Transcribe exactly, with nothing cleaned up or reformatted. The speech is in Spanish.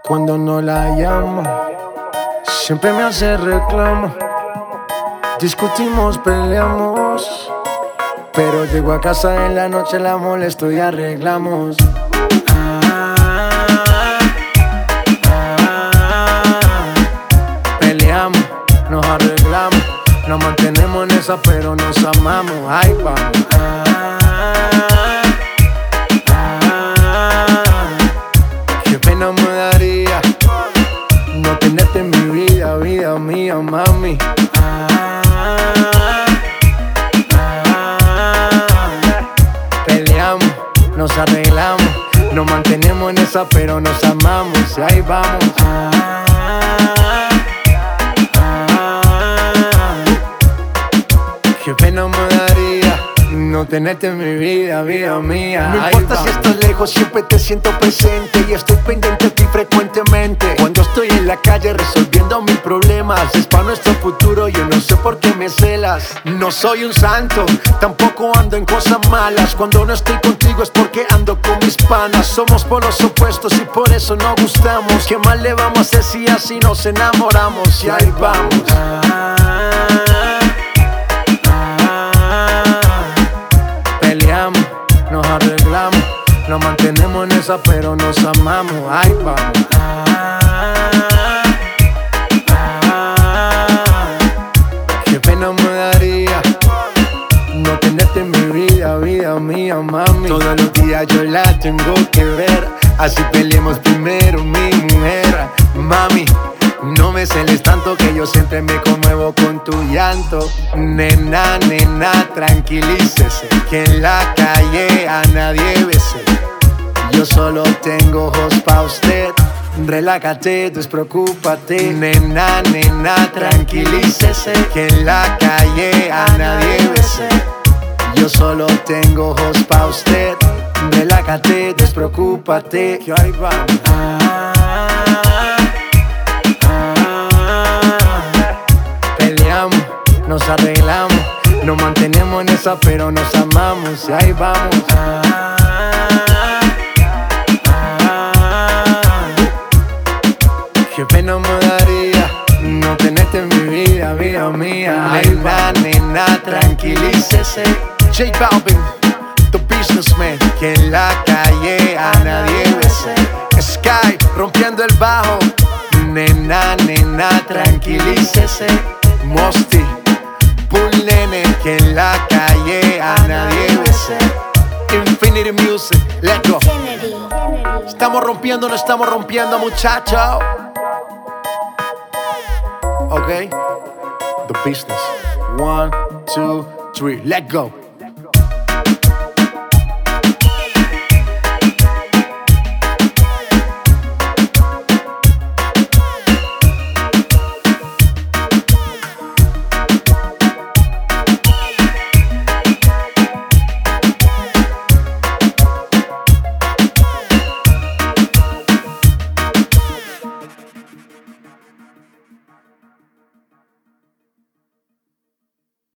cuando no la llamo. Siempre me hace reclamo. Discutimos, peleamos, pero llego a casa en la noche, la molesto y arreglamos. Ah, ah, peleamos, nos arreglamos, nos mantenemos en esa, pero nos amamos. Ay, vamos. Ah, ah, qué pena me daría no tenerte en mi vida, vida mía, mami. Ah, nos arreglamos, nos mantenemos en esa, pero nos amamos. Y ahí vamos. Ah, ah, qué pena me daría no tenerte en mi vida, vida mía. No ahí importa vamos. si estás lejos, siempre te siento presente y estoy pendiente de ti frecuentemente. Cuando estoy en la calle resolviendo mis problemas, es para nuestro futuro, yo no sé por qué me celas. No soy un santo, tampoco ando en cosas malas. Cuando no estoy contigo es porque ando con mis panas. Somos polos opuestos y por eso no gustamos. ¿Qué más le vamos a hacer si así nos enamoramos? Y ahí vamos. Ah, peleamos, nos arreglamos, nos mantenemos en esa, pero nos amamos. Ahí vamos. Ah, ah, qué pena me daría no tenerte en mi vida, vida mía, mami. Todos los días yo la tengo que ver, así peleemos primero, mi mujer. Mami, no me celes tanto que yo siempre me conmuevo con tu llanto. Nena, nena, tranquilícese, que en la calle a nadie bese. Yo solo tengo ojos pa' usted. Relájate, despreocúpate. Nena, nena, tranquilícese, que en la calle a nadie bese. Yo solo tengo ojos pa' usted. Relájate, despreocúpate. Que ahí vamos. Ah, peleamos, nos arreglamos, nos mantenemos en esa, pero nos amamos. Y ahí vamos. Ah, ah, qué pena me daría no tenerte en mi vida, vida mía. Ahí Nena, nena, tranquilícese. J Balvin, the businessman, que en la calle a nadie bese. Sky, rompiendo el bajo. Nena, nena, tranquilícese. Mosty, Bull Nene, que en la calle a nadie bese. Infinity Music, let's go. Estamos rompiendo, no estamos rompiendo, muchacho. Ok, the business. One, two, three, let's go.